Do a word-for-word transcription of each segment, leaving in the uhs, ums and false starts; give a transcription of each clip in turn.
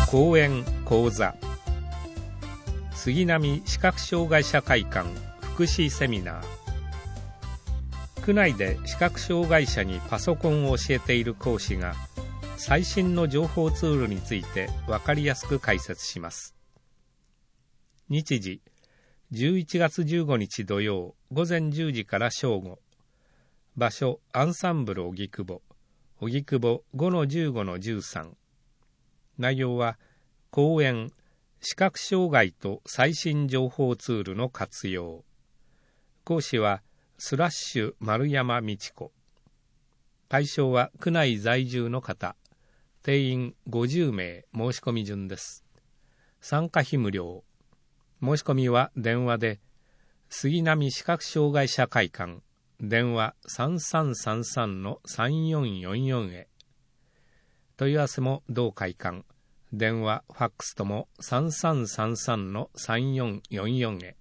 講演講座、杉並視覚障害者会館福祉セミナー。区内で視覚障害者にパソコンを教えている講師が最新の情報ツールについて分かりやすく解説します。日時じゅういちがつじゅうごにち土曜午前じゅうじから正午。場所アンサンブル荻窪、荻窪 ごのじゅうごのじゅうさん。内容は講演視覚障害と最新情報ツールの活用。講師はスラッシュ丸山美智子。対象は区内在住の方。定員ごじゅうめい、申し込み順です。参加費無料。申し込みは電話で杉並視覚障害者会館、電話 さんさんさんさんのさんよんよんよん へ。問い合わせも同会館、電話ファックスともさんさんさんさんのさんよんよんよんへ。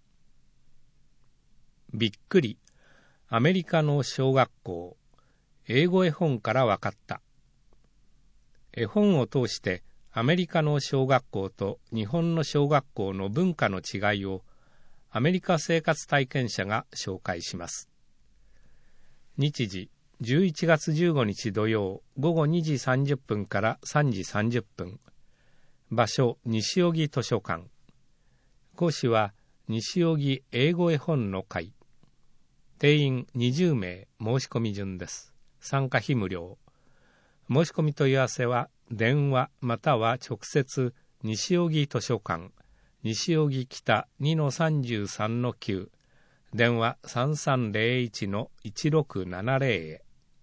びっくり、アメリカの小学校、英語絵本からわかった。絵本を通してアメリカの小学校と日本の小学校の文化の違いをアメリカ生活体験者が紹介します。日時じゅういちがつじゅうごにち土曜午後にじさんじゅっぷんからさんじさんじゅっぷん。場所西荻図書館。講師は西荻英語絵本の会。定員にじゅうめい、申し込み順です。参加費無料。申し込み問い合わせは電話または直接西荻図書館、西荻北 にのさんじゅうさんのきゅう、電話さんさんぜろいちのいちろくななぜろへ。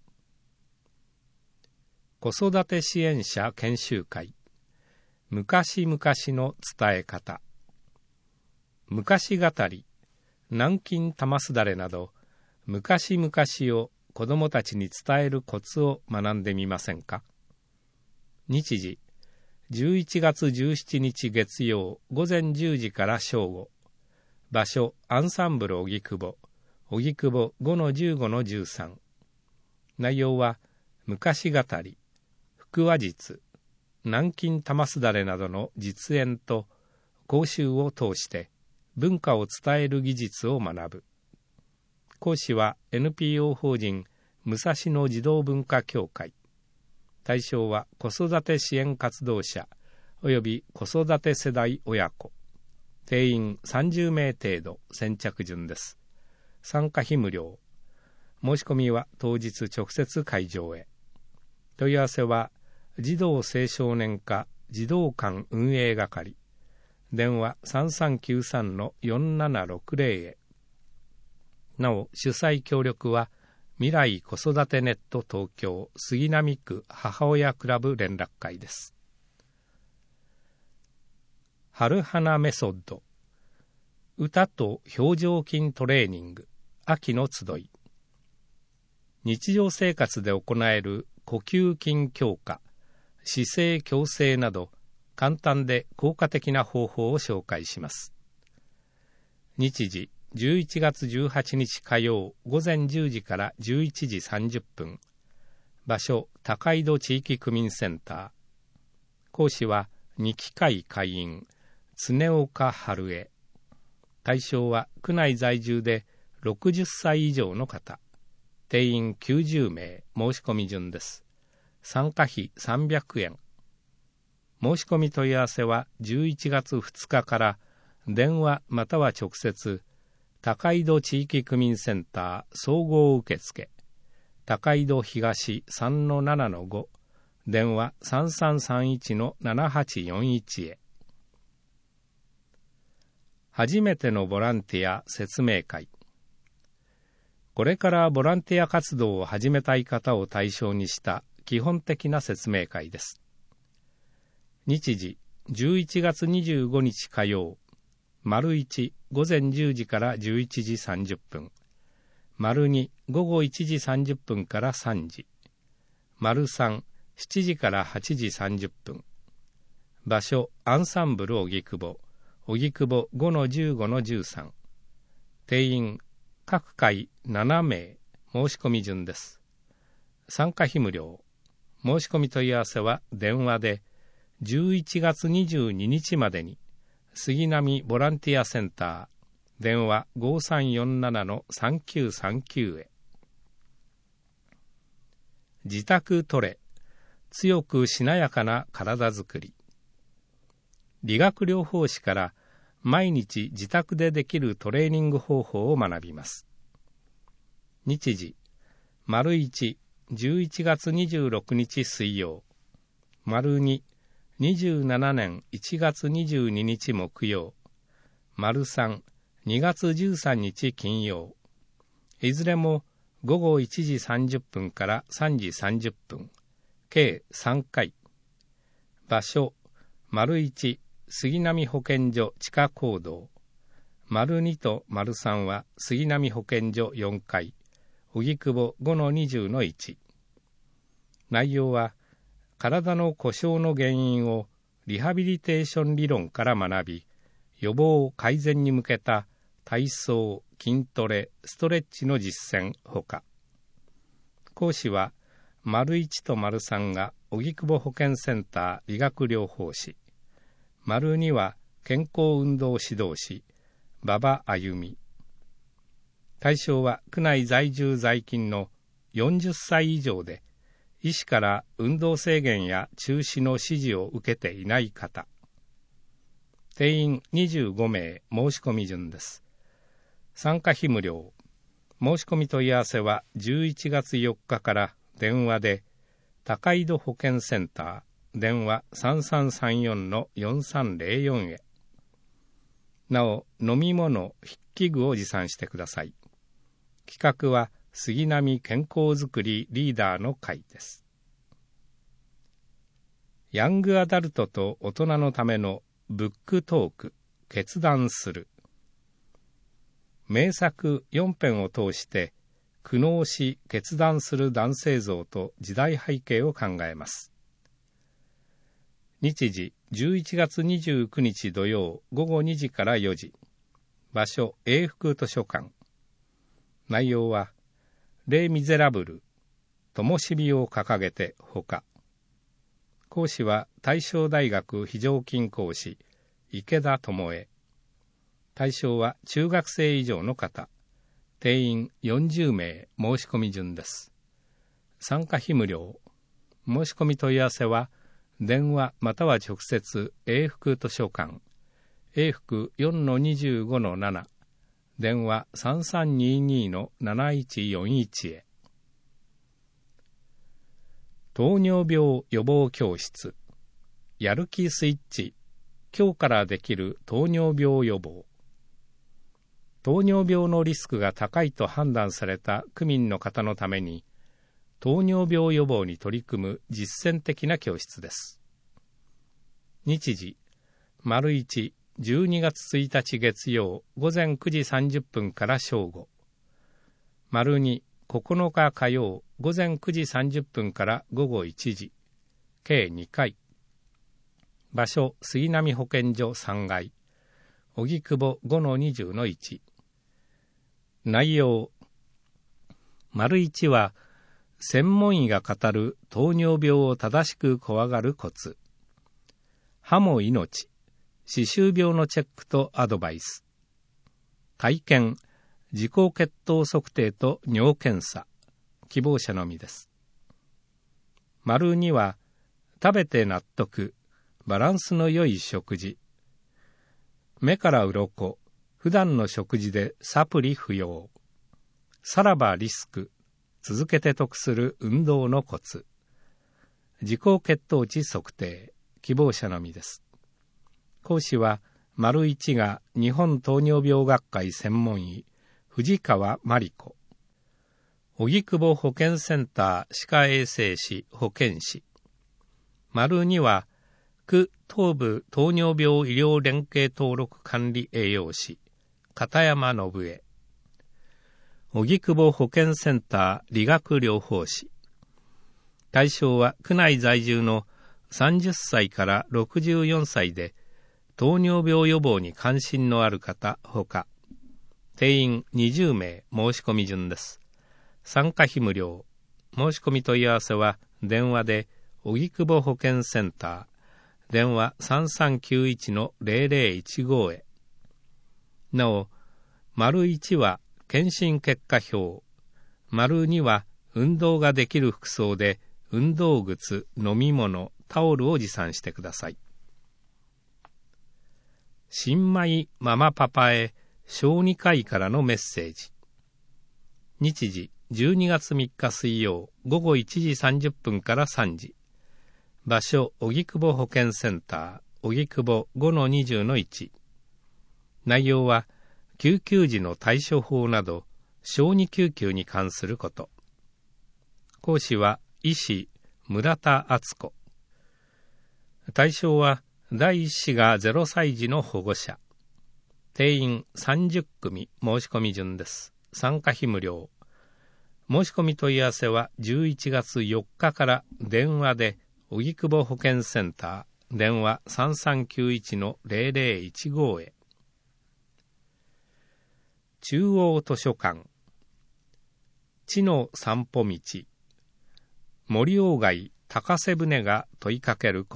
子育て支援者研修会。昔々の伝え方。昔語り、南京玉すだれなど昔々を子どもたちに伝えるコツを学んでみませんか。日時じゅういちがつじゅうしちにち月曜午前じゅうじから正午。場所アンサンブル荻窪、荻窪 ごのじゅうごのじゅうさん。内容は昔語り、腹話術、南京玉すだれなどの実演と講習を通して文化を伝える技術を学ぶ。講師は エヌピーオー 法人武蔵野児童文化協会。対象は子育て支援活動者および子育て世代親子。定員さんじゅうめい程度、先着順です。参加費無料。申し込みは当日直接会場へ。問い合わせは児童青少年課児童館運営係、電話さんさんきゅうさんのよんななろくぜろへ。なお主催協力は未来子育てネット東京杉並区母親クラブ連絡会です。春花メソッド、歌と表情筋トレーニング秋の集い。日常生活で行える呼吸筋強化、姿勢矯正など簡単で効果的な方法を紹介します。日時じゅういちがつじゅうはちにち火曜午前じゅうじからじゅういちじさんじゅっぷん。場所高井戸地域区民センター。講師は二期会会員常岡春江。対象は区内在住でろくじゅっさい以上の方。定員きゅうじゅうめい、申し込み順です。参加費さんびゃくえん。申し込み問い合わせはじゅういちがつふつかから電話または直接高井戸地域区民センター総合受付、高井戸東 さんのななのご、電話さんさんさんいちのななはちよんいちへ。初めてのボランティア説明会。これからボランティア活動を始めたい方を対象にした基本的な説明会です。日時じゅういちがつにじゅうごにち火曜、丸いち午前じゅうじからじゅういちじさんじゅっぷん、丸に午後いちじさんじゅっぷんからさんじ、丸さんしちじからはちじさんじゅっぷん。場所アンサンブル荻窪、荻窪 ごのじゅうごのじゅうさん。定員各回ななめい、申し込み順です。参加費無料。申し込み問い合わせは電話でじゅういちがつにじゅうににちまでに杉並ボランティアセンター電話 ごさんよんななのさんきゅうさんきゅう へ。自宅トレ、強くしなやかな体づくり。理学療法士から毎日自宅でできるトレーニング方法を学びます。日時、丸いち、じゅういちがつにじゅうろくにち水曜、丸に、にじゅうななねんいちがつにじゅうににち木曜、丸さん、にがつじゅうさんにち金曜。いずれもごごいちじさんじゅっぷんからさんじさんじゅっぷん、計さんかい。場所、丸いち、杉並保健所地下講堂。丸にと丸さんは杉並保健所よんかい、荻窪 ごのにじゅうのいち。内容は、体の故障の原因をリハビリテーション理論から学び、予防改善に向けた体操、筋トレ、ストレッチの実践ほか。講師は、丸いちと丸さんが荻窪保健センター理学療法士、丸には健康運動指導士、馬場あゆみ。対象は区内在住在勤のよんじゅっさい以上で、医師から運動制限や中止の指示を受けていない方。定員にじゅうごめい、申し込み順です。参加費無料。申し込み問い合わせはじゅういちがつよっかから電話で、高井戸保健センター、電話 さんさんさんよんのよんさんぜろよん へ。なお、飲み物、筆記具を持参してください。企画は杉並健康づくりリーダーの会です。ヤングアダルトと大人のためのブックトーク、決断する。名作よんぺんを通して苦悩し決断する男性像と時代背景を考えます。日時じゅういちがつにじゅうくにち土曜ごごにじからよじ。場所永福図書館。内容はレイ・ミゼラブル、灯火を掲げてほか。講師は大正大学非常勤講師池田智恵。対象は中学生以上の方。定員よんじゅうめい、申し込み順です。参加費無料。申し込み問い合わせは電話または直接永福図書館、永福 よんのにじゅうごのなな、電話 さんさんににのなないちよんいち へ。糖尿病予防教室、やる気スイッチ、今日からできる糖尿病予防。糖尿病のリスクが高いと判断された区民の方のために、糖尿病予防に取り組む実践的な教室です。日時、丸いち、じゅうにがつついたち月曜ごぜんくじさんじゅっぷんから正午。丸に、ここのか火曜ごぜんくじさんじゅっぷんから午後いちじ。計にかい。場所、杉並保健所さんがい。荻窪 ごのにじゅうのいち。内容。丸いちは、専門医が語る糖尿病を正しく怖がるコツ。歯も命。歯周病のチェックとアドバイス。体験。自己血糖測定と尿検査。希望者のみです。丸には、食べて納得。バランスの良い食事。目から鱗。普段の食事でサプリ不要。さらばリスク。続けて得する運動のコツ。自己血糖値測定。希望者のみです。講師は、丸一が日本糖尿病学会専門医、藤川真理子。荻窪保健センター歯科衛生士保健師。丸二は、区東部糖尿病医療連携登録管理栄養士、片山信恵。荻窪保健センター理学療法士。対象は区内在住のさんじゅっさいからろくじゅうよんさいで糖尿病予防に関心のある方ほか。定員にじゅうめい、申し込み順です。参加費無料。申し込み問い合わせは電話で荻窪保健センター電話 さんさんきゅういちのゼロゼロいちご へ。なお、丸いちは検診結果表、丸には運動ができる服装で運動靴、飲み物、タオルを持参してください。新米ママパパへ小児科医からのメッセージ。日時じゅうにがつみっか水曜午後いちじさんじゅっぷんからさんじ。場所荻窪保健センター荻窪 ごのにじゅうのいち。内容は救急時の対処法など小児救急に関すること。講師は医師村田敦子。対象は第一子がゼロさい児の保護者。定員さんじゅっくみ申し込み順です。参加費無料。申し込み問い合わせはじゅういちがつよっかから電話で荻窪保健センター電話 さんさんきゅういちのゼロゼロいちご へ。中央図書館地の散歩道森鴎外高瀬舟が問いかけること。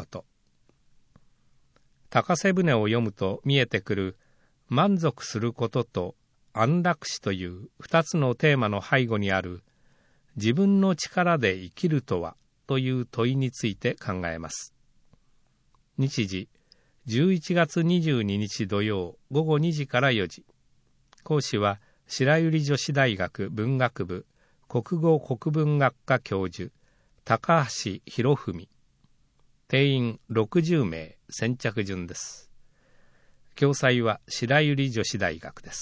高瀬舟を読むと見えてくる満足することと安楽死という二つのテーマの背後にある自分の力で生きるとはという問いについて考えます。日時じゅういちがつにじゅうににち土曜午後にじからよじ。講師は白百合女子大学文学部国語国文学科教授高橋博文。定員ろくじゅうめい、先着順です。教材は白百合女子大学です。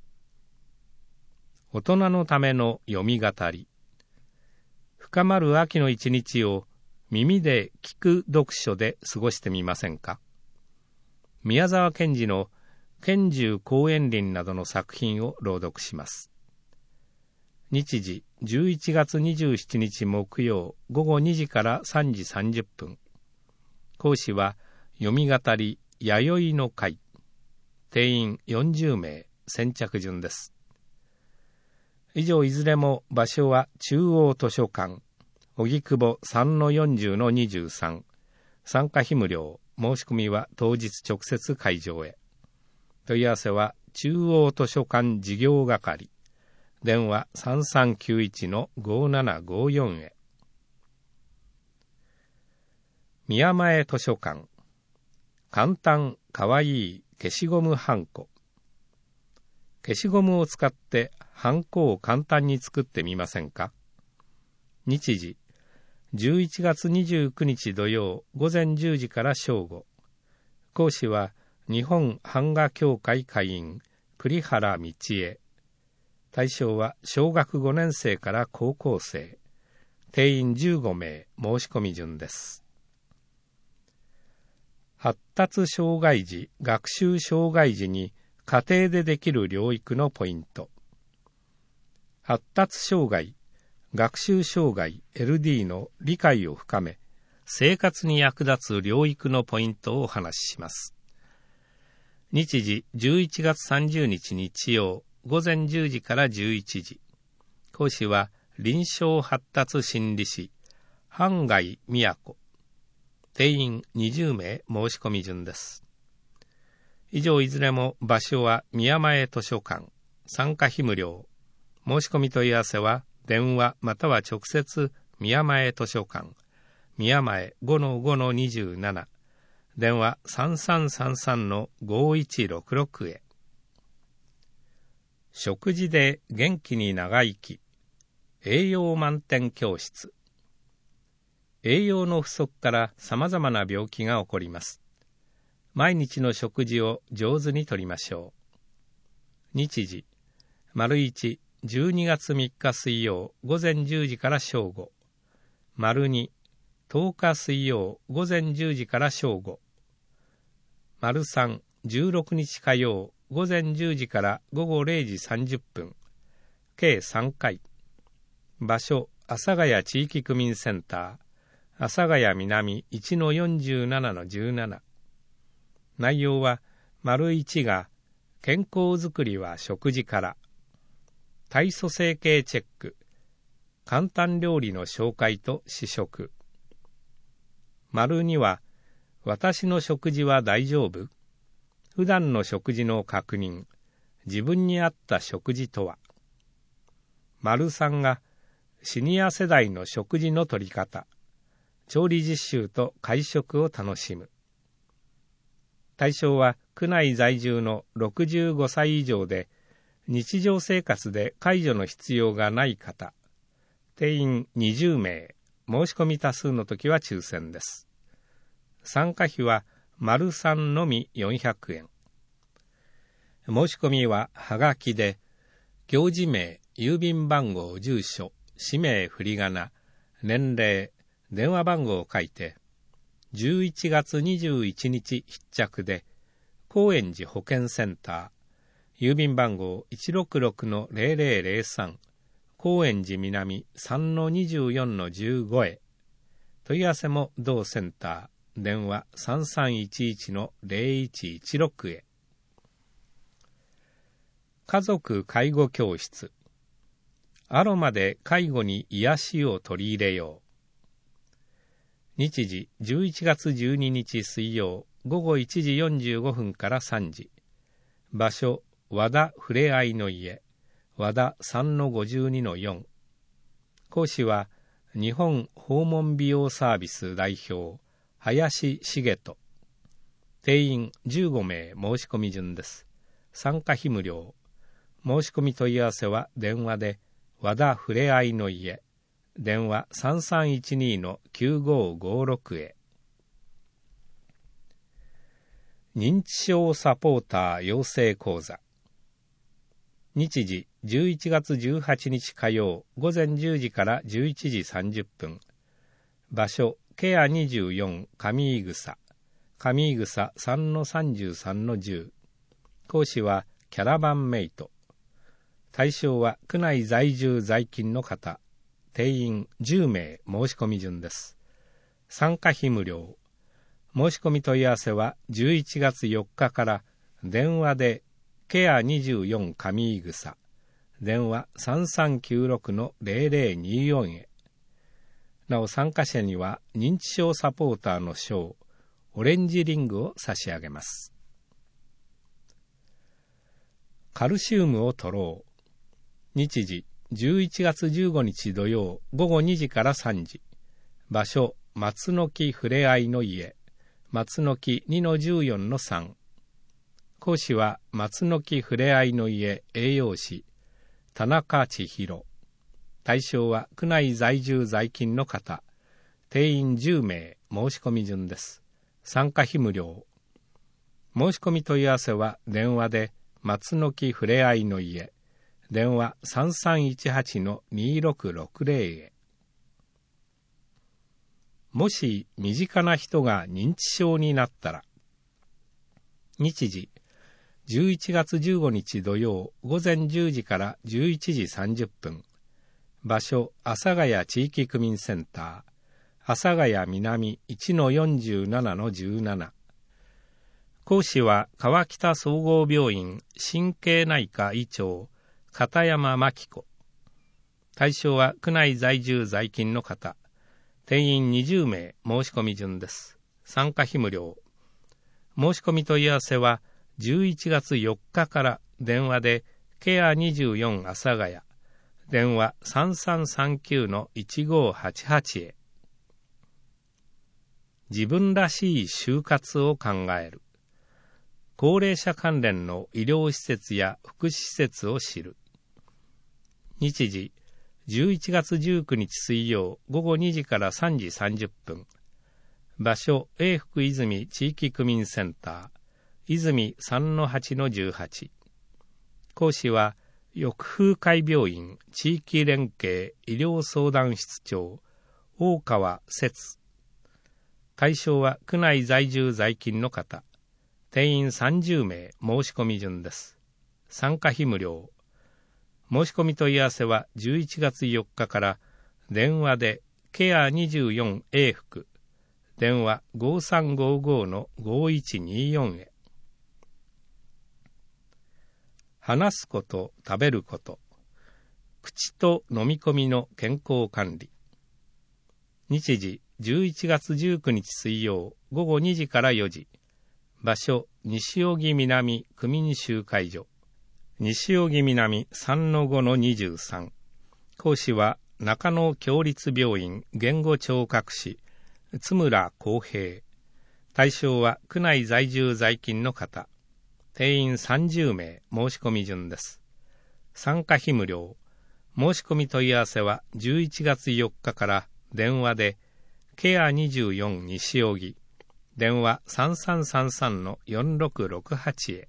大人のための読み語り。深まる秋の一日を耳で聞く読書で過ごしてみませんか。宮沢賢治の賢獣公園林などの作品を朗読します。日時じゅういちがつにじゅうしちにち木曜午後にじからさんじさんじゅっぷん。講師は読み語り弥生の会。定員よんじゅうめい、先着順です。以上いずれも場所は中央図書館荻窪 さんのよんじゅうのにじゅうさん。参加費無料。申し込みは当日直接会場へ。問い合わせは中央図書館事業係電話 さんさんきゅういちのごななごよん へ。宮前図書館簡単かわいい消しゴムはんこ。消しゴムを使ってはんこを簡単に作ってみませんか。日時じゅういちがつにじゅうくにち土曜午前じゅうじから正午。講師は日本版画協会会員栗原道恵。対象は小学ごねんせいから高校生。定員じゅうごめい、申し込み順です。発達障害児、学習障害児に家庭でできる療育のポイント。発達障害、学習障害 エルディー の理解を深め、生活に役立つ療育のポイントをお話しします。日時じゅういちがつさんじゅうにち日曜午前じゅうじからじゅういちじ。講師は臨床発達心理士半貝美子。定員にじゅうめい、申し込み順です。以上いずれも場所は宮前図書館。参加費無料。申し込み問い合わせは電話または直接宮前図書館宮前 ごのごのにじゅうなな電話 さんさんさんさんのごいちろくろく へ。食事で元気に長生き栄養満点教室。栄養の不足からさまざまな病気が起こります。毎日の食事を上手にとりましょう。日時丸一じゅうにがつみっか水曜午前じゅうじから正午。丸二とおか水曜午前じゅうじから正午。丸三じゅうろくにち火曜午前じゅうじから午後れいじさんじゅっぷん。計さんかい。場所阿佐ヶ谷地域区民センター阿佐ヶ谷南 いちのよんじゅうななのじゅうなな。内容は丸一が健康づくりは食事から、体組成計チェック、簡単料理の紹介と試食。丸二は私の食事は大丈夫？普段の食事の確認、自分に合った食事とは。丸さんがシニア世代の食事の取り方、調理実習と会食を楽しむ。対象は区内在住のろくじゅうごさい以上で、日常生活で介助の必要がない方、定員にじゅうめい、申し込み多数の時は抽選です。参加費は丸さんのみよんひゃくえん。申し込みははがきで、行事名、郵便番号、住所、氏名、振り仮名、年齢、電話番号を書いて、じゅういちがつにじゅういちにち必着で、高円寺保健センター、郵便番号 いちろくろくのゼロゼロゼロさん、高円寺南 さんのにじゅうよんのじゅうご へ。問い合わせも同センター、電話さんさんいちいちのゼロいちいちろくへ。家族介護教室。アロマで介護に癒しを取り入れよう。日時じゅういちがつじゅうににち水曜ごごいちじよんじゅうごふんからさんじ。場所、和田ふれあいの家、和田 さんのごじゅうにのよん。講師は日本訪問美容サービス代表、林茂人。定員じゅうごめい、申し込み順です。参加費無料。申し込み問い合わせは電話で、和田ふれあいの家、電話 さんさんいちにのきゅうごごろく へ。認知症サポーター養成講座。日時じゅういちがつじゅうはちにち火曜午前じゅうじからじゅういちじさんじゅっぷん。場所、ケアにじゅうよん上井草、上井草 さんのさんじゅうさんのじゅう。講師はキャラバンメイト。対象は区内在住在勤の方。定員じゅうめい、申し込み順です。参加費無料。申し込み問い合わせはじゅういちがつよっかから電話でケアにじゅうよん上井草、電話さんさんきゅうろくのゼロゼロによんへ。なお参加者には認知症サポーターの賞、オレンジリングを差し上げます。カルシウムを取ろう。日時じゅういちがつじゅうごにち土曜ごごにじからさんじ。場所、松の木ふれあいの家、松の木 にのじゅうよんのさん。講師は松の木ふれあいの家栄養士、田中千尋。対象は区内在住在勤の方。定員じゅうめい、申し込み順です。参加費無料。申し込み問い合わせは電話で松の木ふれあいの家、電話さんさんいちはちのにろくろくゼロへ。もし身近な人が認知症になったら。日時じゅういちがつじゅうごにち土曜ごぜんじゅうじからじゅういちじさんじゅっぷん。場所、阿佐ヶ谷地域区民センター、阿佐ヶ谷南 いちのよんじゅうななのじゅうなな。講師は川北総合病院神経内科医長、片山真紀子。対象は区内在住在勤の方。定員にじゅうめい、申し込み順です。参加費無料。申し込み問い合わせはじゅういちがつよっかから電話でケアにじゅうよん阿佐ヶ谷、電話さんさんさんきゅうのいちごはちはちへ。自分らしい就活を考える。高齢者関連の医療施設や福祉施設を知る。日時じゅういちがつじゅうくにち水曜ごごにじからさんじさんじゅっぷん。場所、永福泉地域区民センター、泉 さんのはちのじゅうはち。講師は翼風会病院地域連携医療相談室長、大川節。対象は区内在住在勤の方。定員さんじゅうめい、申し込み順です。参加費無料。申し込み問い合わせはじゅういちがつよっかから電話でケアにじゅうよん永福、電話ごさんごごのごいちによんへ。話すこと、食べること、口と飲み込みの健康管理。日時じゅういちがつじゅうくにち水曜午後にじからよじ。場所、西荻南区民集会所。西荻南 さんのごのにじゅうさん。講師は中野共立病院言語聴覚士、津村康平。対象は区内在住在勤の方。定員さんじゅうめい、申し込み順です。参加費無料。申し込み問い合わせはじゅういちがつよっかから電話でケアにじゅうよん西荻、電話 さんさんさんさんのよんろくろくはち へ。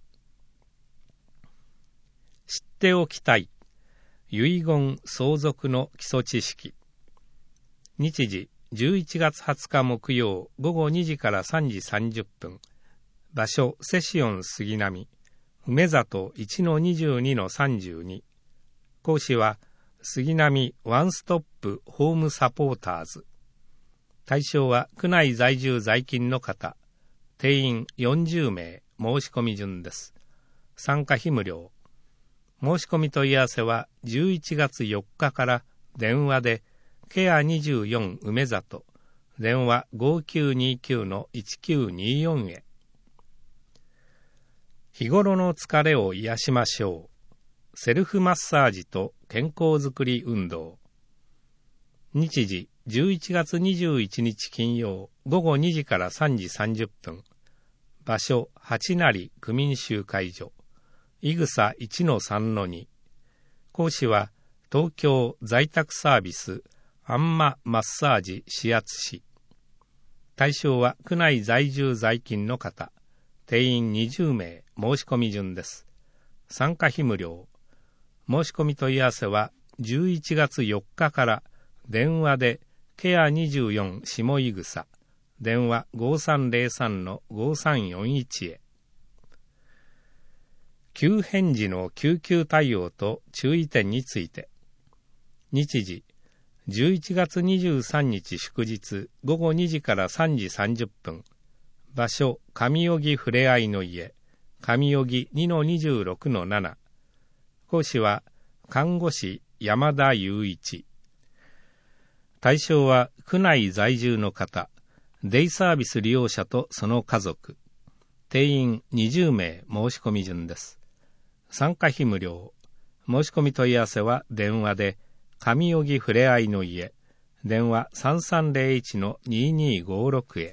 知っておきたい遺言相続の基礎知識。日時じゅういちがつはつか木曜午後にじからさんじさんじゅっぷん。場所セシオン杉並梅里 いちのにじゅうにのさんじゅうに。講師は杉並ワンストップホームサポーターズ。対象は区内在住在勤の方。定員よんじゅうめい、申し込み順です。参加費無料。申し込み問い合わせはじゅういちがつよっかから電話でケアにじゅうよん梅里、電話 ごきゅうにきゅうのいちきゅうによん へ。日頃の疲れを癒しましょう。セルフマッサージと健康づくり運動。日時じゅういちがつにじゅういちにち金曜午後にじからさんじさんじゅっぷん。場所八成区民集会所。いぐさ いちのさんのに。講師は東京在宅サービスあんまマッサージ指圧師。対象は区内在住在勤の方。定員にじゅうめい、申し込み順です。参加費無料。申し込み問い合わせはじゅういちがつよっかから電話でケアにじゅうよん下井草、電話 ごさんぜろさんのごさんよんいち へ。急変時の救急対応と注意点について。日時じゅういちがつにじゅうさんにち祝日午後にじからさんじさんじゅっぷん。場所上荻ふれあいの家上荻 にのにじゅうろくのなな。講師は看護師山田雄一。対象は区内在住の方、デイサービス利用者とその家族。定員にじゅうめい、申し込み順です。参加費無料。申し込み問い合わせは電話で上荻ふれあいの家、電話 さんさんぜろいちのににごろく へ。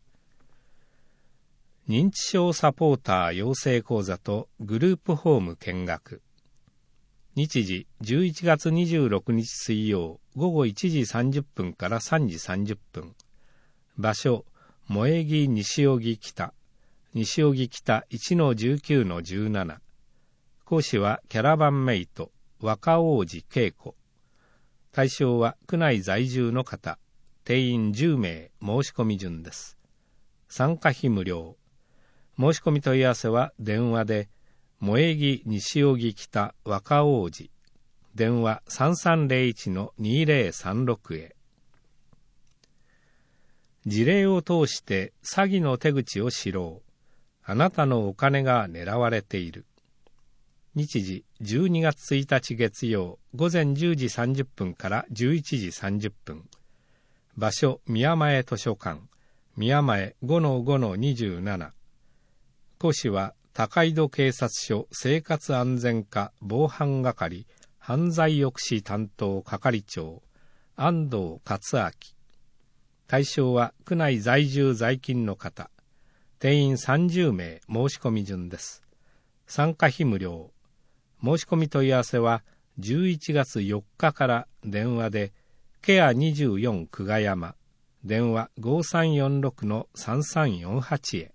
認知症サポーター養成講座とグループホーム見学。日時じゅういちがつにじゅうろくにち水曜午後いちじさんじゅっぷんからさんじさんじゅっぷん。場所萌木西荻北西荻北 いちのじゅうきゅうのじゅうなな。講師はキャラバンメイト若王子恵子。対象は区内在住の方。定員じゅうめい、申し込み順です。参加費無料。申し込み問い合わせは電話で萌木西荻北若王子、電話 さんさんぜろいちのにぜろさんろく へ。事例を通して詐欺の手口を知ろう。あなたのお金が狙われている。日時じゅうにがつついたち月曜午前じゅうじさんじゅっぷんからじゅういちじさんじゅっぷん。場所宮前図書館宮前 ごのごのにじゅうなな。講師は高井戸警察署生活安全課防犯係犯罪抑止担当係長安藤勝明。対象は区内在住在勤の方。定員さんじゅうめい、申し込み順です。参加費無料。申し込み問い合わせはじゅういちがつよっかから電話でケアにじゅうよん久我山、電話 ごさんよんろくのさんさんよんはち へ。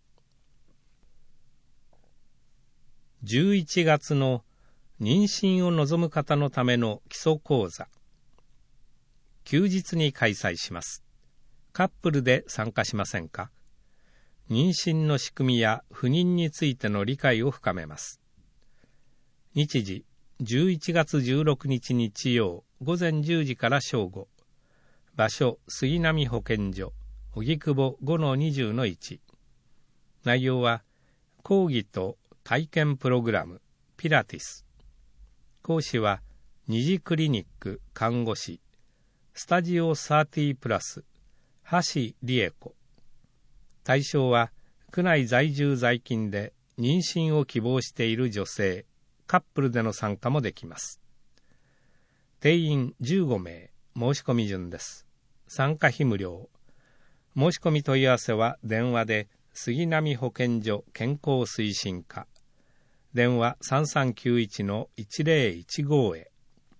じゅういちがつの妊娠を望む方のための基礎講座。休日に開催します。カップルで参加しませんか？妊娠の仕組みや不妊についての理解を深めます。日時じゅういちがつじゅうろくにち日曜午前じゅうじから正午。場所杉並保健所荻窪 ごのにじゅうのいち。内容は講義と体験プログラムピラティス。講師は二次クリニック看護師スタジオさんじゅうプラス橋理恵子。 対象は区内在住在勤で妊娠を希望している女性、カップルでの参加もできます。定員じゅうごめい、申し込み順です。参加費無料。申し込み問い合わせは電話で杉並保健所健康推進課、電話 さんさんきゅういちのいちぜろいちご へ。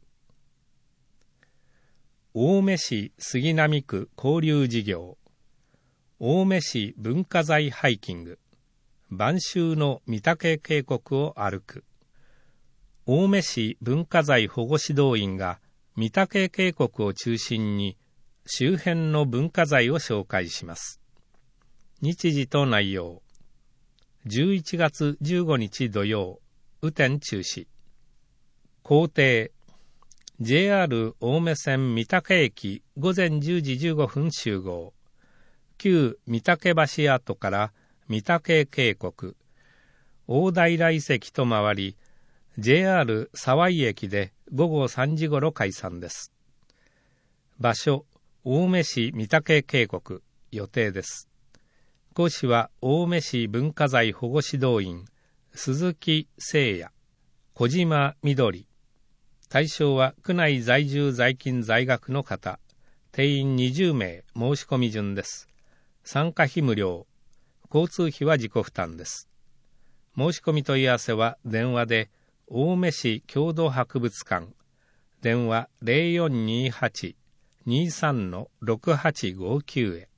青梅市杉並区交流事業、青梅市文化財ハイキング、晩秋の御岳渓谷を歩く。青梅市文化財保護指導員が御岳渓谷を中心に周辺の文化財を紹介します。日時と内容。じゅういちがつじゅうごにち土曜、雨天中止。行程。ジェイアール 青梅線御岳駅ごぜんじゅうじじゅうごふん集合。旧御岳橋跡から御岳渓谷、大平遺跡と回り、ジェイアール 沢井駅でごごさんじごろ解散です。場所、青梅市御岳渓谷、予定です。講師は青梅市文化財保護指導員、鈴木誠也、小島みどり。対象は区内在住在勤在学の方、定員にじゅうめい、申し込み順です。参加費無料。交通費は自己負担です。申し込み問い合わせは電話で青梅市郷土博物館、電話 ゼロよんにはち にさんのろくはちごきゅう へ。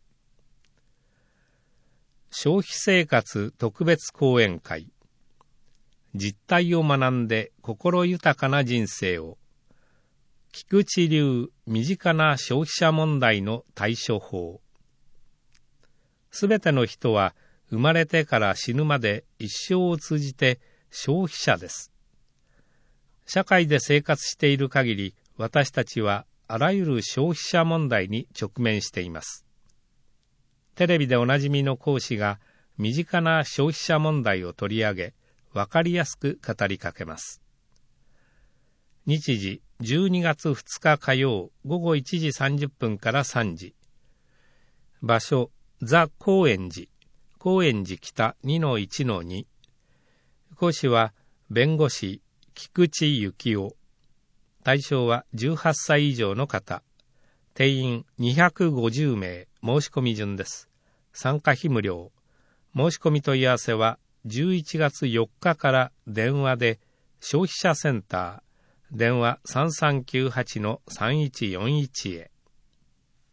消費生活特別講演会、実態を学んで心豊かな人生を、菊池流身近な消費者問題の対処法。すべての人は生まれてから死ぬまで一生を通じて消費者です。社会で生活している限り、私たちはあらゆる消費者問題に直面しています。テレビでおなじみの講師が身近な消費者問題を取り上げ、わかりやすく語りかけます。日時じゅうにがつふつか火曜ごごいちじさんじゅっぷんからさんじ。場所、ザ・高円寺、高円寺北 にのいちのに。講師は弁護士菊池幸夫。対象はじゅうはっさい以上の方。定員にひゃくごじゅうめい、申し込み順です。参加費無料。申し込み問い合わせはじゅういちがつよっかから電話で消費者センター、電話 さんさんきゅうはちのさんいちよんいち へ。